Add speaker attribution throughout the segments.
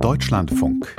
Speaker 1: Deutschlandfunk.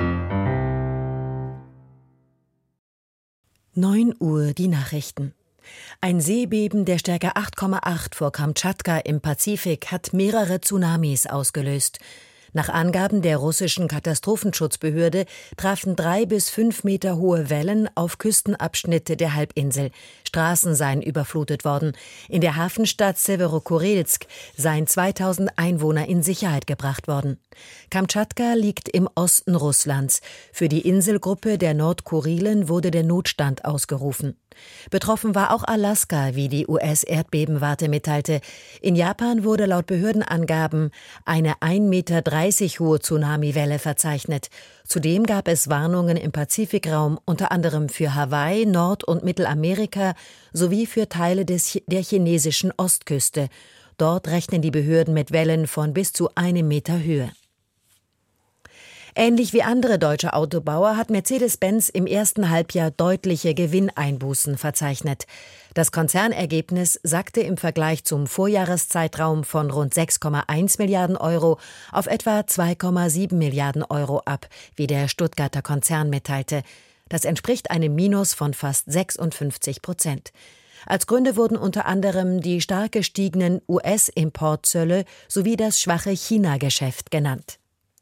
Speaker 2: 9 Uhr die Nachrichten. Ein Seebeben der Stärke 8,8 vor Kamtschatka im Pazifik hat mehrere Tsunamis ausgelöst. Nach Angaben der russischen Katastrophenschutzbehörde trafen 3 bis 5 Meter hohe Wellen auf Küstenabschnitte der Halbinsel. Straßen seien überflutet worden. In der Hafenstadt Sewerokurilsk seien 2000 Einwohner in Sicherheit gebracht worden. Kamtschatka liegt im Osten Russlands. Für die Inselgruppe der Nordkurilen wurde der Notstand ausgerufen. Betroffen war auch Alaska, wie die US-Erdbebenwarte mitteilte. In Japan wurde laut Behördenangaben eine 1,30 Meter hohe Tsunamiwelle verzeichnet. Zudem gab es Warnungen im Pazifikraum, unter anderem für Hawaii, Nord- und Mittelamerika sowie für Teile der chinesischen Ostküste. Dort rechnen die Behörden mit Wellen von bis zu 1 Meter Höhe. Ähnlich wie andere deutsche Autobauer hat Mercedes-Benz im ersten Halbjahr deutliche Gewinneinbußen verzeichnet. Das Konzernergebnis sackte im Vergleich zum Vorjahreszeitraum von rund 6,1 Milliarden Euro auf etwa 2,7 Milliarden Euro ab, wie der Stuttgarter Konzern mitteilte. Das entspricht einem Minus von fast 56%. Als Gründe wurden unter anderem die stark gestiegenen US-Importzölle sowie das schwache China-Geschäft genannt.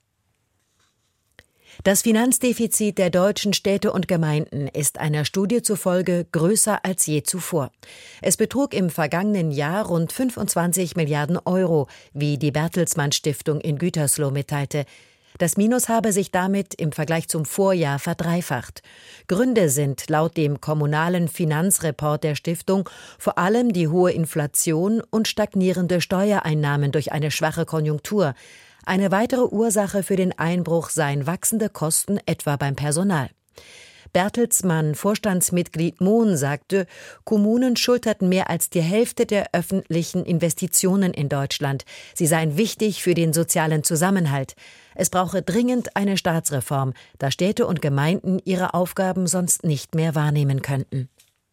Speaker 2: Das Finanzdefizit der deutschen Städte und Gemeinden ist einer Studie zufolge größer als je zuvor. Es betrug im vergangenen Jahr rund 25 Milliarden Euro, wie die Bertelsmann Stiftung in Gütersloh mitteilte. Das Minus habe sich damit im Vergleich zum Vorjahr verdreifacht. Gründe sind laut dem kommunalen Finanzreport der Stiftung vor allem die hohe Inflation und stagnierende Steuereinnahmen durch eine schwache Konjunktur. Eine weitere Ursache für den Einbruch seien wachsende Kosten, etwa beim Personal. Bertelsmann-Vorstandsmitglied Mohn sagte, Kommunen schulterten mehr als die Hälfte der öffentlichen Investitionen in Deutschland. Sie seien wichtig für den sozialen Zusammenhalt. Es brauche dringend eine Staatsreform, da Städte und Gemeinden ihre Aufgaben sonst nicht mehr wahrnehmen könnten.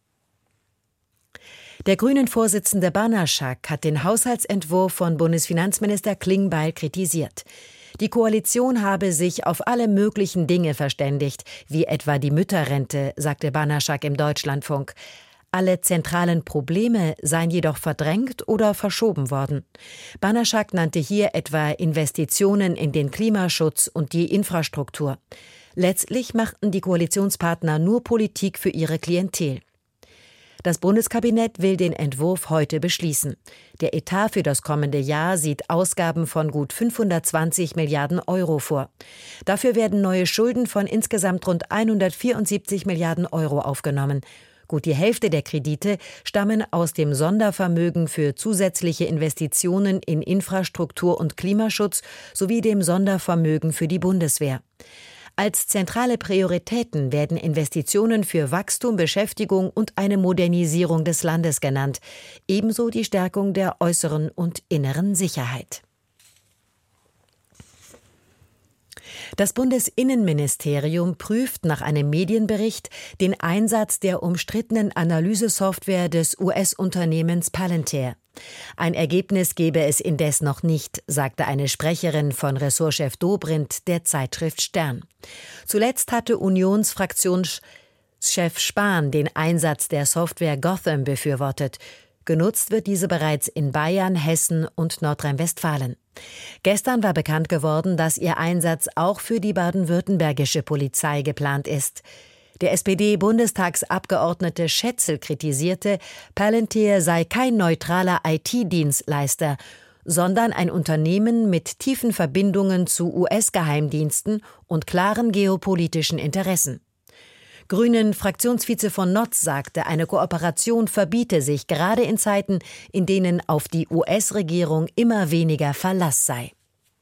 Speaker 2: Der Grünen-Vorsitzende Banaschak hat den Haushaltsentwurf von Bundesfinanzminister Klingbeil kritisiert. Die Koalition habe sich auf alle möglichen Dinge verständigt, wie etwa die Mütterrente, sagte Banaschak im Deutschlandfunk. Alle zentralen Probleme seien jedoch verdrängt oder verschoben worden. Banaschak nannte hier etwa Investitionen in den Klimaschutz und die Infrastruktur. Letztlich machten die Koalitionspartner nur Politik für ihre Klientel. Das Bundeskabinett will den Entwurf heute beschließen. Der Etat für das kommende Jahr sieht Ausgaben von gut 520 Milliarden Euro vor. Dafür werden neue Schulden von insgesamt rund 174 Milliarden Euro aufgenommen. Gut die Hälfte der Kredite stammen aus dem Sondervermögen für zusätzliche Investitionen in Infrastruktur und Klimaschutz sowie dem Sondervermögen für die Bundeswehr. Als zentrale Prioritäten werden Investitionen für Wachstum, Beschäftigung und eine Modernisierung des Landes genannt, ebenso die Stärkung der äußeren und inneren Sicherheit. Das Bundesinnenministerium prüft nach einem Medienbericht den Einsatz der umstrittenen Analysesoftware des US-Unternehmens Palantir. Ein Ergebnis gebe es indes noch nicht, sagte eine Sprecherin von Ressortchef Dobrindt der Zeitschrift Stern. Zuletzt hatte Unionsfraktionschef Spahn den Einsatz der Software Gotham befürwortet. Genutzt wird diese bereits in Bayern, Hessen und Nordrhein-Westfalen. Gestern war bekannt geworden, dass ihr Einsatz auch für die baden-württembergische Polizei geplant ist. Der SPD-Bundestagsabgeordnete Schätzel kritisierte, Palantir sei kein neutraler IT-Dienstleister, sondern ein Unternehmen mit tiefen Verbindungen zu US-Geheimdiensten und klaren geopolitischen Interessen. Grünen-Fraktionsvize von Notz sagte, eine Kooperation verbiete sich, gerade in Zeiten, in denen auf die US-Regierung immer weniger Verlass sei.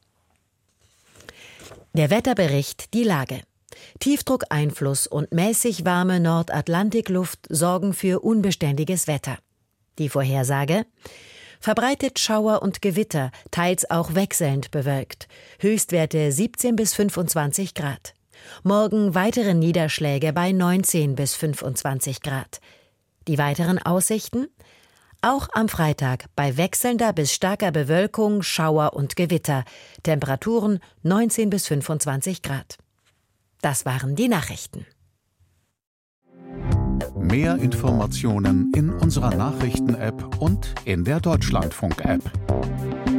Speaker 2: Der Wetterbericht, die Lage. Tiefdruckeinfluss und mäßig warme Nordatlantikluft sorgen für unbeständiges Wetter. Die Vorhersage: verbreitet Schauer und Gewitter, teils auch wechselnd bewölkt. Höchstwerte 17 bis 25 Grad. Morgen weitere Niederschläge bei 19 bis 25 Grad. Die weiteren Aussichten: Auch am Freitag bei wechselnder bis starker Bewölkung, Schauer und Gewitter. Temperaturen 19 bis 25 Grad. Das waren die Nachrichten.
Speaker 1: Mehr Informationen in unserer Nachrichten-App und in der Deutschlandfunk-App.